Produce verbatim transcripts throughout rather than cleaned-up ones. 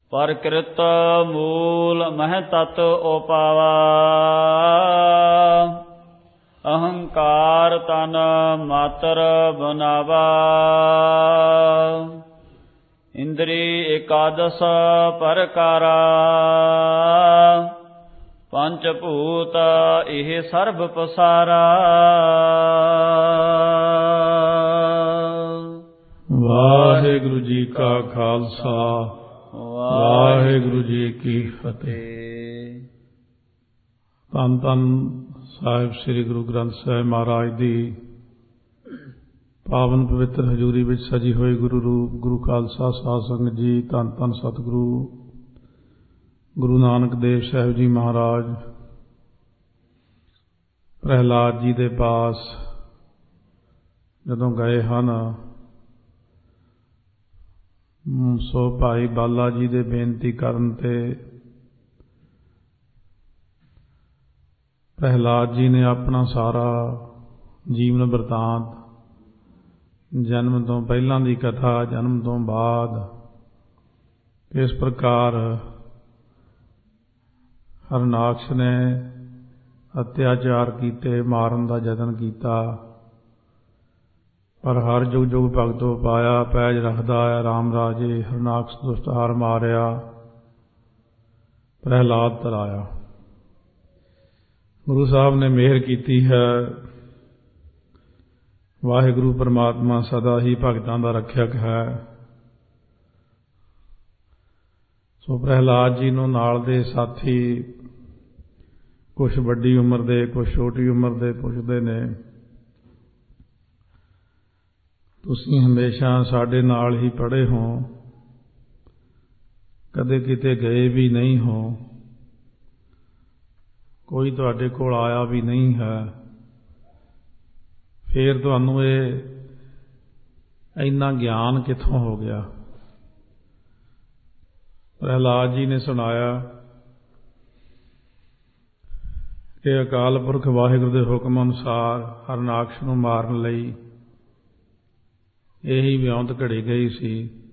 ਪ੍ਰਕਿਰਤ ਮੂਲ ਮਹਿ ਤਤ ਉਪਾਵਾ। ਅਹੰਕਾਰ ਤਨ ਮਾਤਰ ਬਨਾਵਾ। ਇੰਦਰੀ ਏਕਾਦਸ ਪਰਕਾਰਾ। ਪੰਚ ਭੂਤ ਇਹ ਸਰਬ ਪਸਾਰਾ। ਵਾਹਿਗੁਰੂ ਜੀ ਕਾ ਖਾਲਸਾ ਵਾਹਿਗੁਰੂ ਜੀ ਕੀ ਫਤਿਹ। ਧੰਨ ਧੰਨ ਸਾਹਿਬ ਸ੍ਰੀ ਗੁਰੂ ਗ੍ਰੰਥ ਸਾਹਿਬ ਮਹਾਰਾਜ ਦੀ ਪਾਵਨ ਪਵਿੱਤਰ ਹਜ਼ੂਰੀ ਵਿੱਚ ਸਜੀ ਹੋਈ ਗੁਰੂ ਰੂਪ ਗੁਰੂ ਖਾਲਸਾ ਸਾਧ ਸੰਗਤ ਜੀ। ਧੰਨ ਧੰਨ ਸਤਿਗੁਰੂ ਗੁਰੂ ਨਾਨਕ ਦੇਵ ਸਾਹਿਬ ਜੀ ਮਹਾਰਾਜ ਪ੍ਰਹਿਲਾਦ ਜੀ ਦੇ ਪਾਸ ਜਦੋਂ ਗਏ ਹਨ, ਸੋ ਭਾਈ ਬਾਲਾ ਜੀ ਦੇ ਬੇਨਤੀ ਕਰਨ ਤੇ ਪ੍ਰਹਿਲਾਦ ਜੀ ਨੇ ਆਪਣਾ ਸਾਰਾ ਜੀਵਨ ਬਿਰਤਾਂਤ, ਜਨਮ ਤੋਂ ਪਹਿਲਾਂ ਦੀ ਕਥਾ, ਜਨਮ ਤੋਂ ਬਾਅਦ ਕਿਸ ਪ੍ਰਕਾਰ ਹਰਨਾਕਸ਼ ਨੇ ਅਤਿਆਚਾਰ ਕੀਤੇ, ਮਾਰਨ ਦਾ ਯਤਨ ਕੀਤਾ, ਪਰ ਹਰ ਜੁਗ ਜੁਗ ਭਗਤੋ ਪਾਇਆ, ਪੈਜ ਰੱਖਦਾ ਹੈ ਰਾਮ ਰਾਜੇ। ਹਰਨਾਕਸ਼ ਦੁਸ਼ਟਹਾਰ ਮਾਰਿਆ, ਪ੍ਰਹਿਲਾਦ ਤਰਾਇਆ। ਗੁਰੂ ਸਾਹਿਬ ਨੇ ਮਿਹਰ ਕੀਤੀ ਹੈ। ਵਾਹਿਗੁਰੂ ਪਰਮਾਤਮਾ ਸਦਾ ਹੀ ਭਗਤਾਂ ਦਾ ਰੱਖਿਅਕ ਹੈ। ਸੋ ਪ੍ਰਹਿਲਾਦ ਜੀ ਨੂੰ ਨਾਲ ਦੇ ਸਾਥੀ ਕੁਛ ਵੱਡੀ ਉਮਰ ਦੇ, ਕੁਛ ਛੋਟੀ ਉਮਰ ਦੇ ਪੁੱਛਦੇ ਨੇ, ਤੁਸੀਂ ਹਮੇਸ਼ਾ ਸਾਡੇ ਨਾਲ ਹੀ ਪੜ੍ਹੇ ਹੋ, ਕਦੇ ਕਿਤੇ ਗਏ ਵੀ ਨਹੀਂ ਹੋ, ਕੋਈ ਤੁਹਾਡੇ ਕੋਲ ਆਇਆ ਵੀ ਨਹੀਂ ਹੈ, ਫਿਰ ਤੁਹਾਨੂੰ ਇਹ ਇੰਨਾ ਗਿਆਨ ਕਿੱਥੋਂ ਹੋ ਗਿਆ? ਪ੍ਰਹਿਲਾਦ ਜੀ ਨੇ ਸੁਣਾਇਆ ਕਿ ਅਕਾਲ ਪੁਰਖ ਵਾਹਿਗੁਰੂ ਦੇ ਹੁਕਮ ਅਨੁਸਾਰ ਹਰਨਾਕਸ਼ ਨੂੰ ਮਾਰਨ ਲਈ ਇਹੀ ਵਿਉਂਤ ਘੜੀ ਗਈ ਸੀ।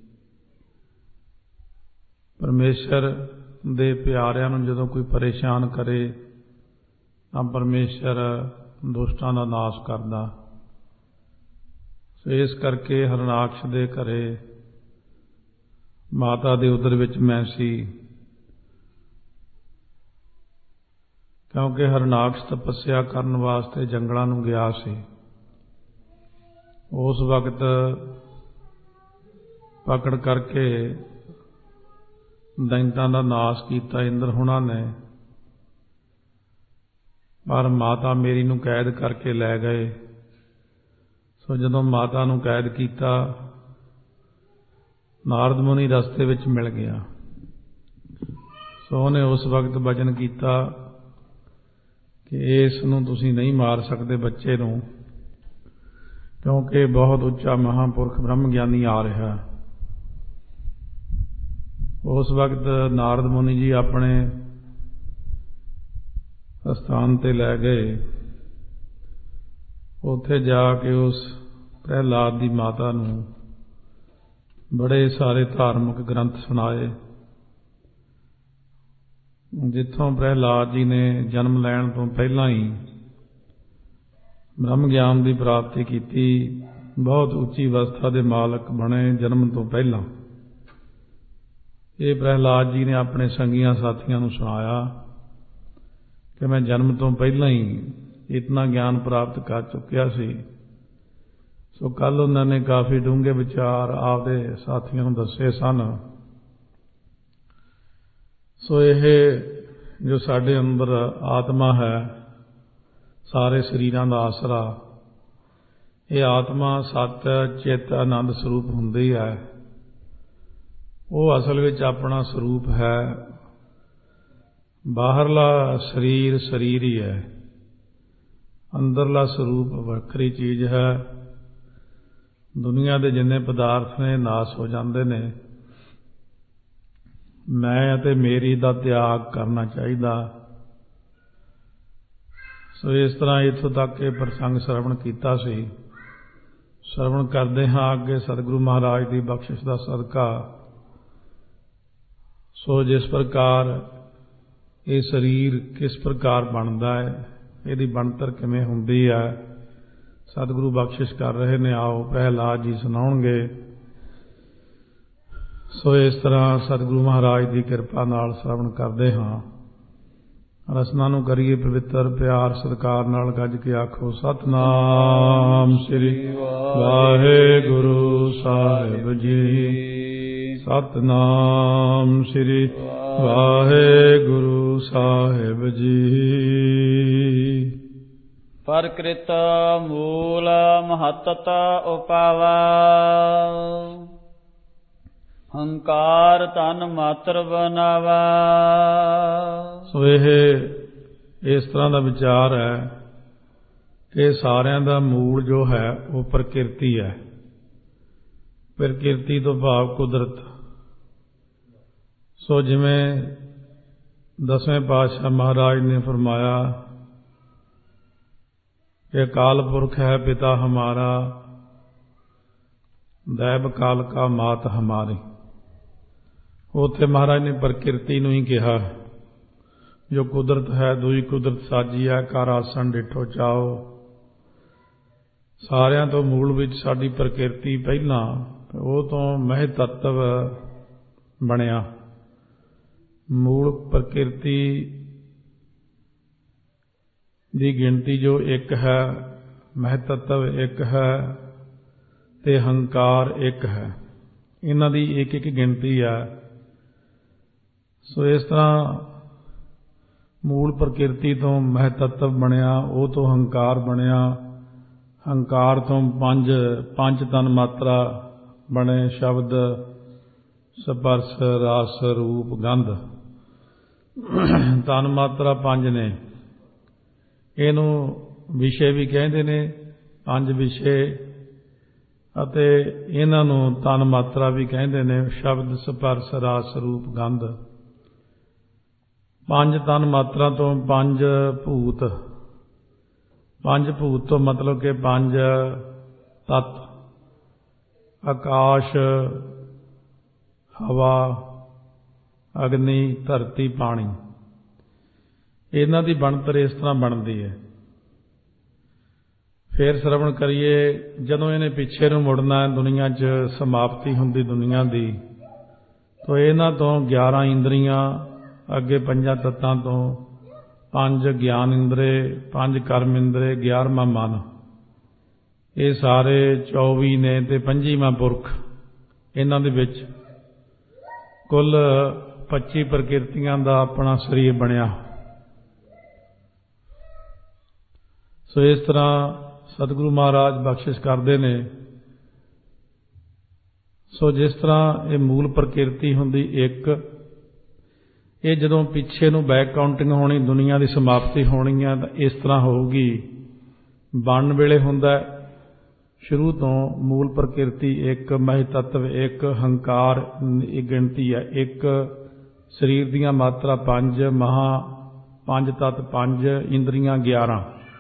ਪਰਮੇਸ਼ਰ ਦੇ ਪਿਆਰਿਆਂ ਨੂੰ ਜਦੋਂ ਕੋਈ ਪਰੇਸ਼ਾਨ ਕਰੇ ਤਾਂ ਪਰਮੇਸ਼ਰ ਦੁਸ਼ਟਾਂ ਦਾ ਨਾਸ਼ ਕਰਦਾ। ਸੋ ਇਸ ਕਰਕੇ ਹਰਨਾਕਸ਼ ਦੇ ਘਰੇ ਮਾਤਾ ਦੇ ਉਦਰ ਵਿੱਚ ਮੈਂ ਸੀ, ਕਿਉਂਕਿ ਹਰਨਾਕਸ਼ ਤਪੱਸਿਆ ਕਰਨ ਵਾਸਤੇ ਜੰਗਲਾਂ ਨੂੰ ਗਿਆ ਸੀ। ਉਸ ਵਕਤ ਪਕੜ ਕਰਕੇ ਦੈਂਤਾਂ ਦਾ ਨਾਸ਼ ਕੀਤਾ ਇੰਦਰ ਹੁਣਾਂ ਨੇ, ਪਰ ਮਾਤਾ ਮੇਰੀ ਨੂੰ ਕੈਦ ਕਰਕੇ ਲੈ ਗਏ। ਸੋ ਜਦੋਂ ਮਾਤਾ ਨੂੰ ਕੈਦ ਕੀਤਾ, ਨਾਰਦ ਮੁਨੀ ਰਸਤੇ ਵਿੱਚ ਮਿਲ ਗਿਆ। ਸੋ ਉਹਨੇ ਉਸ ਵਕਤ ਬਚਨ ਕੀਤਾ ਕਿ ਇਸ ਨੂੰ ਤੁਸੀਂ ਨਹੀਂ ਮਾਰ ਸਕਦੇ, ਬੱਚੇ ਨੂੰ, ਕਿਉਂਕਿ ਬਹੁਤ ਉੱਚਾ ਮਹਾਂਪੁਰਖ ਬ੍ਰਹਮ ਗਿਆਨੀ ਆ ਰਿਹਾ। ਉਸ ਵਕਤ ਨਾਰਦ ਮੁਨੀ ਜੀ ਆਪਣੇ ਅਸਥਾਨ ਤੇ ਲੈ ਗਏ। ਉੱਥੇ ਜਾ ਕੇ ਉਸ ਪ੍ਰਹਿਲਾਦ ਦੀ ਮਾਤਾ ਨੂੰ ਬੜੇ ਸਾਰੇ ਧਾਰਮਿਕ ਗ੍ਰੰਥ ਸੁਣਾਏ, ਜਿੱਥੋਂ ਪ੍ਰਹਿਲਾਦ ਜੀ ਨੇ ਜਨਮ ਲੈਣ ਤੋਂ ਪਹਿਲਾਂ ਹੀ ਬ੍ਰਹਮ ਗਿਆਨ ਦੀ ਪ੍ਰਾਪਤੀ ਕੀਤੀ, ਬਹੁਤ ਉੱਚੀ ਅਵਸਥਾ ਦੇ ਮਾਲਕ ਬਣੇ ਜਨਮ ਤੋਂ ਪਹਿਲਾਂ। ਇਹ ਪ੍ਰਹਿਲਾਦ ਜੀ ਨੇ ਆਪਣੇ ਸੰਗੀਆਂ ਸਾਥੀਆਂ ਨੂੰ ਸੁਣਾਇਆ ਕਿ ਮੈਂ ਜਨਮ ਤੋਂ ਪਹਿਲਾਂ ਹੀ ਇਤਨਾ ਗਿਆਨ ਪ੍ਰਾਪਤ ਕਰ ਚੁੱਕਿਆ ਸੀ। ਸੋ ਕੱਲ੍ਹ ਉਹਨਾਂ ਨੇ ਕਾਫੀ ਡੂੰਘੇ ਵਿਚਾਰ ਆਪਦੇ ਸਾਥੀਆਂ ਨੂੰ ਦੱਸੇ ਸਨ। ਸੋ ਇਹ ਜੋ ਸਾਡੇ ਅੰਦਰ ਆਤਮਾ ਹੈ, ਸਾਰੇ ਸਰੀਰਾਂ ਦਾ ਆਸਰਾ, ਇਹ ਆਤਮਾ ਸਤ ਚਿੱਤ ਆਨੰਦ ਸਰੂਪ ਹੁੰਦੀ ਹੈ। ਉਹ ਅਸਲ ਵਿੱਚ ਆਪਣਾ ਸਰੂਪ ਹੈ। ਬਾਹਰਲਾ ਸਰੀਰ ਸਰੀਰ ਹੀ ਹੈ, ਅੰਦਰਲਾ ਸਰੂਪ ਵੱਖਰੀ ਚੀਜ਼ ਹੈ। ਦੁਨੀਆ ਦੇ ਜਿੰਨੇ ਪਦਾਰਥ ਨੇ ਨਾਸ ਹੋ ਜਾਂਦੇ ਨੇ। ਮੈਂ ਅਤੇ ਮੇਰੀ ਦਾ ਤਿਆਗ ਕਰਨਾ ਚਾਹੀਦਾ। ਸੋ ਇਸ ਤਰ੍ਹਾਂ ਇੱਥੋਂ ਤੱਕ ਇਹ ਪ੍ਰਸੰਗ ਸਰਵਣ ਕੀਤਾ ਸੀ। ਸਰਵਣ ਕਰਦੇ ਹਾਂ ਅੱਗੇ ਸਤਿਗੁਰੂ ਮਹਾਰਾਜ ਦੀ ਬਖਸ਼ਿਸ਼ ਦਾ ਸਦਕਾ ਸੋ ਜਿਸ ਪ੍ਰਕਾਰ ਇਹ ਸਰੀਰ ਕਿਸ ਪ੍ਰਕਾਰ ਬਣਦਾ ਹੈ, ਇਹਦੀ ਬਣਤਰ ਕਿਵੇਂ ਹੁੰਦੀ ਹੈ, ਸਤਿਗੁਰੂ ਬਖਸ਼ਿਸ਼ ਕਰ ਰਹੇ ਨੇ। ਆਓ ਪ੍ਰਹਿਲਾਦ ਜੀ ਸੁਣਾਉਣਗੇ। ਸੋ ਇਸ ਤਰ੍ਹਾਂ ਸਤਿਗੁਰੂ ਮਹਾਰਾਜ ਦੀ ਕਿਰਪਾ ਨਾਲ ਸ਼ਰਵਣ ਕਰਦੇ ਹਾਂ। ਰਸਨਾ ਨੂੰ ਕਰੀਏ ਪਵਿੱਤਰ, ਪਿਆਰ ਸਤਿਕਾਰ ਨਾਲ ਗੱਜ ਕੇ ਆਖੋ ਸਤਿਨਾਮ ਸ੍ਰੀ ਵਾਹਿਗੁਰੂ ਸਾਹਿਬ ਜੀ। ਸਤਿਨਾਮ ਸ੍ਰੀ ਵਾਹਿਗੁਰੂ ਸਾਹਿਬ ਜੀ। ਪ੍ਰਕ੍ਰਿਤ ਮੂਲ ਮਹੱਤਤ ਉਪਾਵਾ, ਹੰਕਾਰ ਤਨ ਮਾਤਰ ਬਨਾਵਾ। ਸੋ ਇਹ ਇਸ ਤਰ੍ਹਾਂ ਦਾ ਵਿਚਾਰ ਹੈ ਕਿ ਸਾਰਿਆਂ ਦਾ ਮੂਲ ਜੋ ਹੈ ਉਹ ਪ੍ਰਕਿਰਤੀ ਹੈ। ਪ੍ਰਕਿਰਤੀ ਤੋਂ ਭਾਵ ਕੁਦਰਤ। ਸੋ ਜਿਵੇਂ ਦਸਵੇਂ ਪਾਤਸ਼ਾਹ ਮਹਾਰਾਜ ਨੇ ਫਰਮਾਇਆ ਕਿ ਅਕਾਲ ਪੁਰਖ ਹੈ ਪਿਤਾ ਹਮਾਰਾ, ਦੈਵ ਕਾਲ ਕਾ ਮਾਤ ਹਮਾਰੀ। ਉੱਥੇ ਮਹਾਰਾਜ ਨੇ ਪ੍ਰਕਿਰਤੀ ਨੂੰ ਹੀ ਕਿਹਾ, ਜੋ ਕੁਦਰਤ ਹੈ ਦੂਈ ਕੁਦਰਤ ਸਾਜੀ ਹੈ, ਕਰ ਆਸਣ ਡਿਠੋ ਚਾਓ। ਸਾਰਿਆਂ ਤੋਂ ਮੂਲ ਵਿੱਚ ਸਾਡੀ ਪ੍ਰਕਿਰਤੀ ਪਹਿਲਾਂ, ਉਹ ਤੋਂ ਮਹਿ ਤੱਤਵ ਬਣਿਆ। ਮੂਲ ਪ੍ਰਕਿਰਤੀ ਦੀ ਗਿਣਤੀ ਜੋ ਇੱਕ ਹੈ, ਮਹਿ ਤੱਤਵ ਇੱਕ ਹੈ ਤੇ ਹੰਕਾਰ ਇੱਕ ਹੈ। ਇਹਨਾਂ ਦੀ ਇੱਕ ਇੱਕ ਗਿਣਤੀ ਹੈ। ਸੋ ਇਸ ਤਰ੍ਹਾਂ ਮੂਲ ਪ੍ਰਕਿਰਤੀ ਤੋਂ ਮਹਿ ਤੱਤਵ ਬਣਿਆ, ਉਹ ਤੋਂ ਹੰਕਾਰ ਬਣਿਆ, ਹੰਕਾਰ ਤੋਂ ਪੰਜ ਪੰਜ ਤਨ ਮਾਤਰਾ ਬਣੇ, ਸ਼ਬਦ ਸਪਰਸ਼ ਰਸ ਰੂਪ ਗੰਧ। ਤਨ ਮਾਤਰਾ ਪੰਜ ਨੇ। ਇਹਨੂੰ ਵਿਸ਼ੇ ਵੀ ਕਹਿੰਦੇ ਨੇ, ਪੰਜ ਵਿਸ਼ੇ, ਅਤੇ ਇਹਨਾਂ ਨੂੰ ਤਨ ਮਾਤਰਾ ਵੀ ਕਹਿੰਦੇ ਨੇ, ਸ਼ਬਦ ਸਪਰਸ਼ ਰਸ ਰੂਪ ਗੰਧ। ਪੰਜ ਤਨ ਮਾਤਰਾ ਤੋਂ ਪੰਜ ਭੂਤ। ਪੰਜ ਭੂਤ ਤੋਂ ਮਤਲਬ ਕਿ ਪੰਜ ਤੱਤ, ਆਕਾਸ਼, ਹਵਾ, ਅਗਨੀ, ਧਰਤੀ, ਪਾਣੀ। ਇਹਨਾਂ ਦੀ ਬਣਤਰ ਇਸ ਤਰ੍ਹਾਂ ਬਣਦੀ ਹੈ। ਫਿਰ ਸ਼ਰਵਣ ਕਰੀਏ, ਜਦੋਂ ਇਹਨੇ ਪਿੱਛੇ ਨੂੰ ਮੁੜਨਾ ਹੈ, ਦੁਨੀਆ 'ਚ ਸਮਾਪਤੀ ਹੁੰਦੀ ਦੁਨੀਆ ਦੀ, ਤਾਂ ਇਹਨਾਂ ਤੋਂ ਗਿਆਰਾਂ ਇੰਦਰੀਆਂ, ਅੱਗੇ ਪੰਜਾਂ ਤੱਤਾਂ ਤੋਂ ਪੰਜ ਗਿਆਨ ਇੰਦਰੇ, ਪੰਜ ਕਰਮ ਇੰਦਰੇ, ਗਿਆਰਵਾਂ ਮਨ। ਇਹ ਸਾਰੇ ਚੌਵੀ ਨੇ ਤੇ ਪੰਜੀਵਾਂ ਪੁਰਖ। ਇਹਨਾਂ ਦੇ ਵਿੱਚ ਕੁੱਲ ਪੱਚੀ ਪ੍ਰਕਿਰਤੀਆਂ ਦਾ ਆਪਣਾ ਸਰੀਰ ਬਣਿਆ। ਸੋ ਇਸ ਤਰ੍ਹਾਂ ਸਤਿਗੁਰੂ ਮਹਾਰਾਜ ਬਖਸ਼ਿਸ਼ ਕਰਦੇ ਨੇ। ਸੋ ਜਿਸ ਤਰ੍ਹਾਂ ਇਹ ਮੂਲ ਪ੍ਰਕਿਰਤੀ ਹੁੰਦੀ ਇੱਕ, ਇਹ ਜਦੋਂ ਪਿੱਛੇ ਨੂੰ ਬੈਕ ਕਾਊਂਟਿੰਗ ਹੋਣੀ, ਦੁਨੀਆ ਦੀ ਸਮਾਪਤੀ ਹੋਣੀ ਹੈ, ਤਾਂ ਇਸ ਤਰ੍ਹਾਂ ਹੋਊਗੀ। ਬਣਨ ਵੇਲੇ ਹੁੰਦਾ ਸ਼ੁਰੂ ਤੋਂ ਮੂਲ ਪ੍ਰਕਿਰਤੀ ਇੱਕ, ਮਹਿ ਤੱਤਵ ਇੱਕ, ਹੰਕਾਰ ਇਹ ਗਿਣਤੀ ਹੈ ਇੱਕ, ਸਰੀਰ ਦੀਆਂ ਮਾਤਰਾ ਪੰਜ, ਮਹਾ ਪੰਜ ਤੱਤ ਪੰਜ, ਇੰਦਰੀਆਂ ਗਿਆਰਾਂ।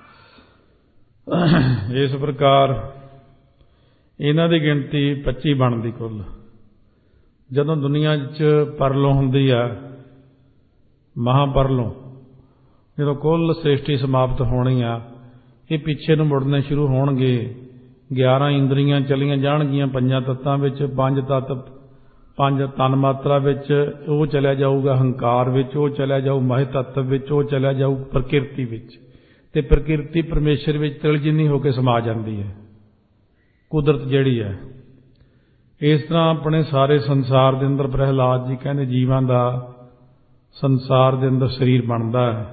ਇਸ ਪ੍ਰਕਾਰ ਇਹਨਾਂ ਦੀ ਗਿਣਤੀ ਪੱਚੀ ਬਣਦੀ ਕੁੱਲ। ਜਦੋਂ ਦੁਨੀਆ 'ਚ ਪਰਲੋਂ ਹੁੰਦੀ ਹੈ, ਮਹਾਪਰਲੋਂ, ਜਦੋਂ ਕੁੱਲ ਸ੍ਰਿਸ਼ਟੀ ਸਮਾਪਤ ਹੋਣੀ ਆ, ਇਹ ਪਿੱਛੇ ਨੂੰ ਮੁੜਨੇ ਸ਼ੁਰੂ ਹੋਣਗੇ। ਗਿਆਰਾਂ ਇੰਦਰੀਆਂ ਚਲੀਆਂ ਜਾਣਗੀਆਂ ਪੰਜਾਂ ਤੱਤਾਂ ਵਿੱਚ, ਪੰਜ ਤੱਤ ਪੰਜ ਤਨ ਮਾਤਰਾ ਵਿੱਚ, ਉਹ ਚਲਿਆ ਜਾਊਗਾ ਹੰਕਾਰ ਵਿੱਚ, ਉਹ ਚਲਿਆ ਜਾਊ ਮਹਿ ਤੱਤਵ ਵਿੱਚ, ਉਹ ਚਲਿਆ ਜਾਊ ਪ੍ਰਕਿਰਤੀ ਵਿੱਚ, ਤੇ ਪ੍ਰਕਿਰਤੀ ਪਰਮੇਸ਼ਰ ਵਿੱਚ ਤਿਲਜਿੰਨੀ ਹੋ ਕੇ ਸਮਾ ਜਾਂਦੀ ਹੈ, ਕੁਦਰਤ ਜਿਹੜੀ ਹੈ। ਇਸ ਤਰ੍ਹਾਂ ਆਪਣੇ ਸਾਰੇ ਸੰਸਾਰ ਦੇ ਅੰਦਰ ਪ੍ਰਹਿਲਾਦ ਜੀ ਕਹਿੰਦੇ ਜੀਵਾਂ ਦਾ ਸੰਸਾਰ ਦੇ ਅੰਦਰ ਸਰੀਰ ਬਣਦਾ ਹੈ।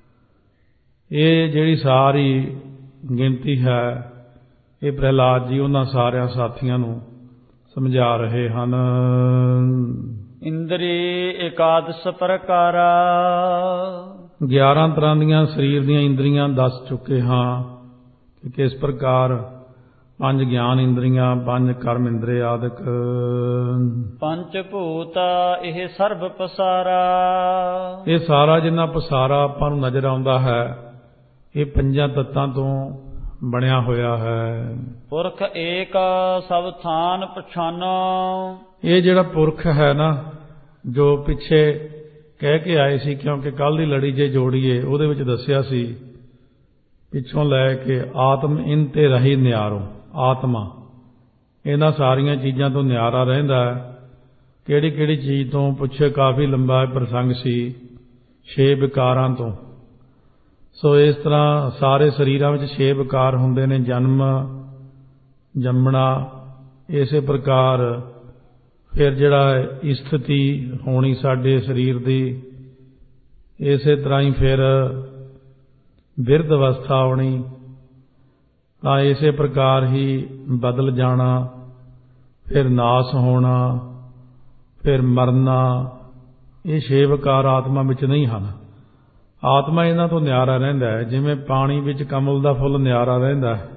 ਇਹ ਜਿਹੜੀ ਸਾਰੀ ਗਿਣਤੀ ਹੈ, ਇਹ ਪ੍ਰਹਿਲਾਦ ਜੀ ਉਹਨਾਂ ਸਾਰਿਆਂ ਸਾਥੀਆਂ ਨੂੰ ਸਮਝਾ ਰਹੇ ਹਨ। ਇੰਦਰੀ ਇਕਾਦਸ਼ ਪ੍ਰਕਾਰਾ, ਗਿਆਰਾਂ ਤਰ੍ਹਾਂ ਦੀਆਂ ਸਰੀਰ ਦੀਆਂ ਇੰਦਰੀਆਂ ਦੱਸ ਚੁੱਕੇ ਹਾਂ ਕਿ ਕਿਸ ਪ੍ਰਕਾਰ ਪੰਜ ਗਿਆਨ ਇੰਦਰੀਆਂ, ਪੰਜ ਕਰਮ ਇੰਦਰੇ ਆਦਿਕ। ਪੰਜ ਭੂਤ ਇਹ ਸਰਬ ਪਸਾਰਾ, ਇਹ ਸਾਰਾ ਜਿੰਨਾ ਪਸਾਰਾ ਆਪਾਂ ਨੂੰ ਨਜ਼ਰ ਆਉਂਦਾ ਹੈ, ਇਹ ਪੰਜਾਂ ਤੱਤਾਂ ਤੋਂ ਬਣਿਆ ਹੋਇਆ ਹੈ। ਪੁਰਖ ਏਕ ਸਭ ਥਾਨ ਪਛਾਨੋ, ਇਹ ਜਿਹੜਾ ਪੁਰਖ ਹੈ ਨਾ, ਜੋ ਪਿੱਛੇ ਕਹਿ ਕੇ ਆਏ ਸੀ, ਕਿਉਂਕਿ ਕੱਲ੍ਹ ਦੀ ਲੜੀ ਜੇ ਜੋੜੀਏ ਉਹਦੇ ਵਿੱਚ ਦੱਸਿਆ ਸੀ ਪਿੱਛੋਂ ਲੈ ਕੇ ਆਤਮ ਇਨ ਤੇ ਰਹੀ ਨਿਆਰੋ, ਆਤਮਾ ਇਹਨਾਂ ਸਾਰੀਆਂ ਚੀਜ਼ਾਂ ਤੋਂ ਨਿਆਰਾ ਰਹਿੰਦਾ ਹੈ। ਕਿਹੜੀ ਕਿਹੜੀ ਚੀਜ਼ ਤੋਂ ਪੁੱਛੇ, ਕਾਫੀ ਲੰਬਾ ਪ੍ਰਸੰਗ ਸੀ, ਛੇ ਵਿਕਾਰਾਂ ਤੋਂ। ਸੋ ਇਸ ਤਰ੍ਹਾਂ ਸਾਰੇ ਸਰੀਰਾਂ ਵਿੱਚ ਛੇ ਵਿਕਾਰ ਹੁੰਦੇ ਨੇ, ਜਨਮ, ਜੰਮਣਾ, ਇਸੇ ਪ੍ਰਕਾਰ ਫਿਰ ਜਿਹੜਾ ਸਥਿਤੀ ਹੋਣੀ ਸਾਡੇ ਸਰੀਰ ਦੀ, ਇਸੇ ਤਰ੍ਹਾਂ ਹੀ ਫਿਰ ਬਿਰਧ ਅਵਸਥਾ ਆਉਣੀ, ਤਾਂ ਇਸੇ ਪ੍ਰਕਾਰ ਹੀ ਬਦਲ ਜਾਣਾ, ਫਿਰ ਨਾਸ ਹੋਣਾ, ਫਿਰ ਮਰਨਾ। ਇਹ ਛੇ ਵਿਕਾਰ ਆਤਮਾ ਵਿੱਚ ਨਹੀਂ ਹਨ। ਆਤਮਾ ਇਹਨਾਂ ਤੋਂ ਨਿਆਰਾ ਰਹਿੰਦਾ ਹੈ, ਜਿਵੇਂ ਪਾਣੀ ਵਿੱਚ ਕਮਲ ਦਾ ਫੁੱਲ ਨਿਆਰਾ ਰਹਿੰਦਾ ਹੈ।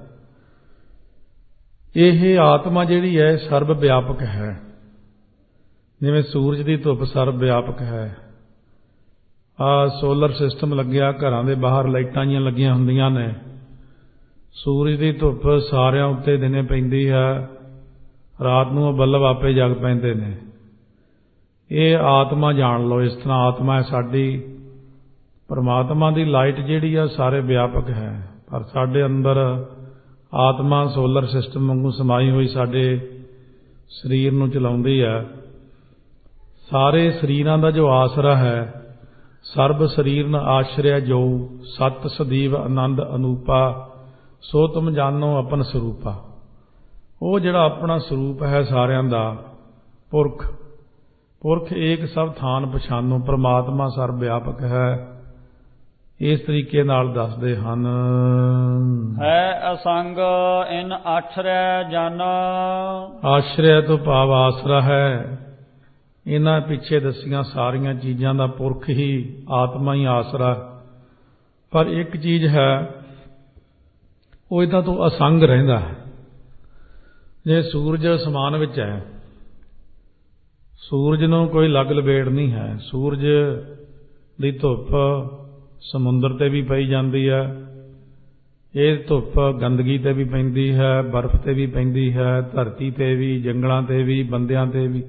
ਇਹ ਆਤਮਾ ਜਿਹੜੀ ਹੈ ਸਰਬ ਵਿਆਪਕ ਹੈ, ਜਿਵੇਂ ਸੂਰਜ ਦੀ ਧੁੱਪ ਸਰਬ ਵਿਆਪਕ ਹੈ। ਆਹ ਸੋਲਰ ਸਿਸਟਮ ਲੱਗਿਆ, ਘਰਾਂ ਦੇ ਬਾਹਰ ਲਾਈਟਾਂ ਜਿਹੀਆਂ ਲੱਗੀਆਂ ਹੁੰਦੀਆਂ ਨੇ, ਸੂਰਜ ਦੀ ਧੁੱਪ ਸਾਰਿਆਂ ਉੱਤੇ ਦਿਨੇ ਪੈਂਦੀ ਹੈ, ਰਾਤ ਨੂੰ ਉਹ ਬੱਲਬ ਆਪੇ ਜਗ ਪੈਂਦੇ ਨੇ। ਇਹ ਆਤਮਾ ਜਾਣ ਲਓ, ਇਸ ਤਰ੍ਹਾਂ ਆਤਮਾ ਹੈ ਸਾਡੀ। ਪਰਮਾਤਮਾ ਦੀ ਲਾਈਟ ਜਿਹੜੀ ਆ ਸਾਰੇ ਵਿਆਪਕ ਹੈ, ਪਰ ਸਾਡੇ ਅੰਦਰ ਆਤਮਾ ਸੋਲਰ ਸਿਸਟਮ ਵਾਂਗੂ ਸਮਾਈ ਹੋਈ ਸਾਡੇ ਸਰੀਰ ਨੂੰ ਚਲਾਉਂਦੀ ਹੈ। ਸਾਰੇ ਸਰੀਰਾਂ ਦਾ ਜੋ ਆਸਰਾ ਹੈ, ਸਰਬ ਸਰੀਰਨ ਆਸ਼ਰਿਆ ਜੋ ਸਤ ਸਦੀਵ ਆਨੰਦ ਅਨੂਪਾ, ਸੋ ਤੁਮ ਜਾਣੋ ਆਪਨ ਸਰੂਪਾ। ਉਹ ਜਿਹੜਾ ਆਪਣਾ ਸਰੂਪ ਹੈ ਸਾਰਿਆਂ ਦਾ, ਪੁਰਖ, ਪੁਰਖ ਏਕ ਸਭ ਥਾਨ ਪਛਾਨੋ, ਪਰਮਾਤਮਾ ਸਰਬ ਵਿਆਪਕ ਹੈ। ਇਸ ਤਰੀਕੇ ਨਾਲ ਦੱਸਦੇ ਹਨ। ਹੈ ਅਸੰਗ ਇਨ ਆਸ਼ਰੈ ਜਨ, ਆਸ਼ਰੈ ਤੋਂ ਭਾਵ ਆਸਰਾ ਹੈ। ਇਹਨਾਂ ਪਿੱਛੇ ਦੱਸੀਆਂ ਸਾਰੀਆਂ ਚੀਜ਼ਾਂ ਦਾ ਪੁਰਖ ਹੀ ਆਤਮਾ ਹੀ ਆਸਰਾ। ਪਰ ਇੱਕ ਚੀਜ਼ ਹੈ, ਉਹ ਇਹਨਾਂ ਤੋਂ ਅਸੰਗ ਰਹਿੰਦਾ ਹੈ। ਜੇ ਸੂਰਜ ਅਸਮਾਨ ਵਿੱਚ ਹੈ, ਸੂਰਜ ਨੂੰ ਕੋਈ ਲੱਗ ਲਬੇੜ ਨਹੀਂ ਹੈ। ਸੂਰਜ ਦੀ ਧੁੱਪ ਸਮੁੰਦਰ ਤੇ ਵੀ ਪਈ ਜਾਂਦੀ ਹੈ, ਇਹ ਧੁੱਪ ਗੰਦਗੀ ਤੇ ਵੀ ਪੈਂਦੀ ਹੈ, ਬਰਫ਼ ਤੇ ਵੀ ਪੈਂਦੀ ਹੈ, ਧਰਤੀ ਤੇ ਵੀ, ਜੰਗਲਾਂ ਤੇ ਵੀ, ਬੰਦਿਆਂ ਤੇ ਵੀ।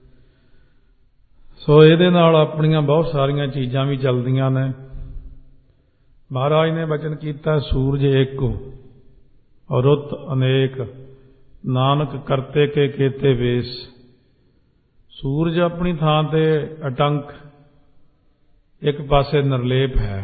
ਸੋ ਇਹਦੇ ਨਾਲ ਆਪਣੀਆਂ ਬਹੁਤ ਸਾਰੀਆਂ ਚੀਜ਼ਾਂ ਵੀ ਚੱਲਦੀਆਂ ਨੇ। ਮਹਾਰਾਜ ਨੇ ਬਚਨ ਕੀਤਾ, ਸੂਰਜ ਏਕੋ ਰੁੱਤ ਅਨੇਕ, ਨਾਨਕ ਕਰਤੇ ਕੇ ਕੇਤੇ ਵੇਸ। ਸੂਰਜ ਆਪਣੀ ਥਾਂ ਤੇ ਅਟੰਕ, ਇੱਕ ਪਾਸੇ ਨਿਰਲੇਪ ਹੈ।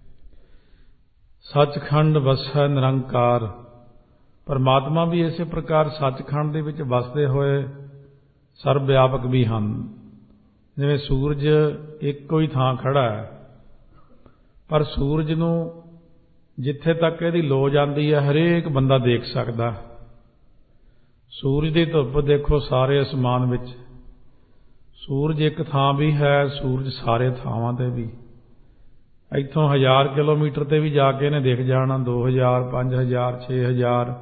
ਸੱਚਖੰਡ ਵਸੈ ਨਿਰੰਕਾਰ, ਪਰਮਾਤਮਾ ਵੀ ਇਸੇ ਪ੍ਰਕਾਰ ਸੱਚਖੰਡ ਦੇ ਵਿੱਚ ਵਸਦੇ ਹੋਏ ਸਰਬ ਵਿਆਪਕ ਵੀ ਹਨ। ਜਿਵੇਂ ਸੂਰਜ ਇੱਕੋ ਹੀ ਥਾਂ ਖੜਾ ਹੈ, ਪਰ ਸੂਰਜ ਨੂੰ ਜਿੱਥੇ ਤੱਕ ਇਹਦੀ ਲੋ ਜਾਂਦੀ ਹੈ ਹਰੇਕ ਬੰਦਾ ਦੇਖ ਸਕਦਾ। ਸੂਰਜ ਦੀ ਧੁੱਪ ਦੇਖੋ ਸਾਰੇ ਅਸਮਾਨ ਵਿੱਚ, ਸੂਰਜ ਇੱਕ ਥਾਂ ਵੀ ਹੈ, ਸੂਰਜ ਸਾਰੇ ਥਾਵਾਂ ਤੇ ਵੀ। ਇੱਥੋਂ ਹਜ਼ਾਰ ਕਿਲੋਮੀਟਰ ਤੇ ਵੀ ਜਾ ਕੇ ਇਹਨੇ ਦਿਖ ਜਾਣਾ, ਦੋ ਹਜ਼ਾਰ, ਪੰਜ ਹਜ਼ਾਰ, ਛੇ ਹਜ਼ਾਰ।